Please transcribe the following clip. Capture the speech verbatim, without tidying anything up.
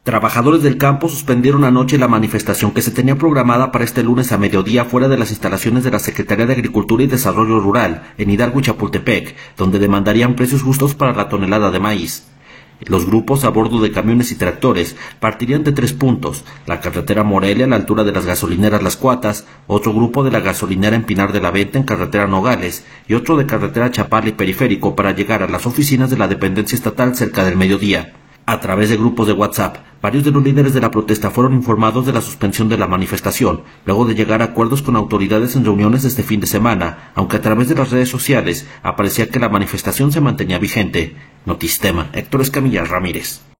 Trabajadores del campo suspendieron anoche la manifestación que se tenía programada para este lunes a mediodía fuera de las instalaciones de la Secretaría de Agricultura y Desarrollo Rural, en Hidalgo y Chapultepec, donde demandarían precios justos para la tonelada de maíz. Los grupos a bordo de camiones y tractores partirían de tres puntos: la carretera Morelia a la altura de las gasolineras Las Cuatas, otro grupo de la gasolinera en Pinar de la Venta en carretera Nogales y otro de carretera Chapala y Periférico para llegar a las oficinas de la dependencia estatal cerca del mediodía. A través de grupos de WhatsApp, varios de los líderes de la protesta fueron informados de la suspensión de la manifestación, luego de llegar a acuerdos con autoridades en reuniones este fin de semana, aunque a través de las redes sociales aparecía que la manifestación se mantenía vigente. Notistema, Héctor Escamilla Ramírez.